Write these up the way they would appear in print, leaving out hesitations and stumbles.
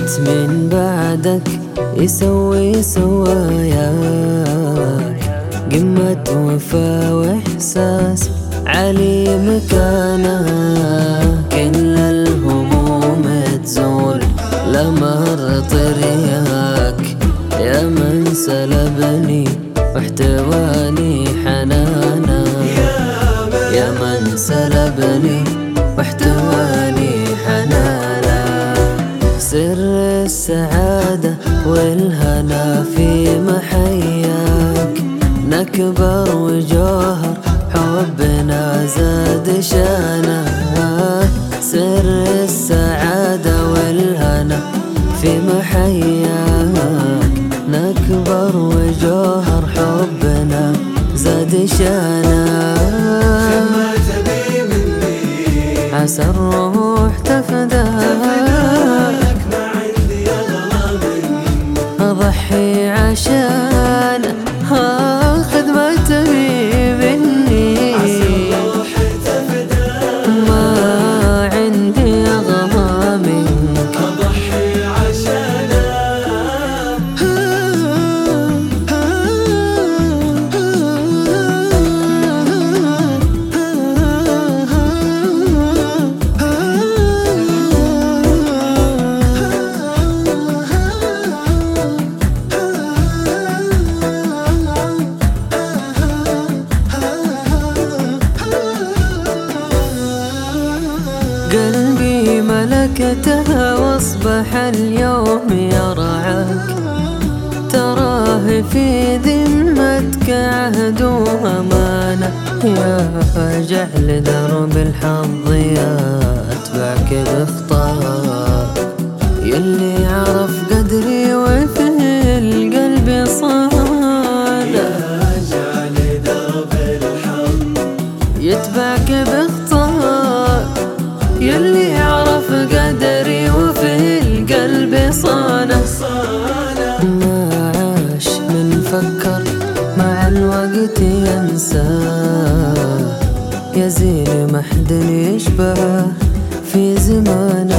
قلت من بعدك يسوي سواياك، قمة وفا وإحساس علي مكانه. كل الهموم تزول لمر طريقك، يا من سلبني واحتواني حنانا، يا من سلبني واحتواني حنانا. سر السعادة والهنا في محياك، نكبر وجوهر حبنا زاد شانا. سر السعادة والهنا في محياك، نكبر وجوهر حبنا زاد شانا. ما تبي مني عسى الروح تفداك، ما عندي أغلى منك أضحي عشانه. خذ ما تبي مني، عسى الروح تفداك ما عندي أغلى منك أضحي عشانك. قلبي ملكتها واصبح اليوم يرعاك، تراه في ذمتك عهد وأمانة. يا جعل درب الحظ يتبعك بخطاك، يلي عرف قدري وفي القلب صانه. جعل درب الحظ يتبعك بخطاك، يلي عرف قدري وفي القلب صانه. ما عاش من فكر مع الوقت ينساه، يزيل محد يشبه في زمانه.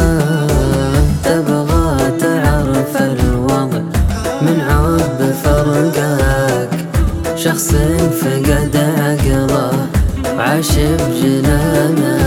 تبغى تعرف الوضع من عب فرقك، شخص فقد عقله وعاش بجنانه.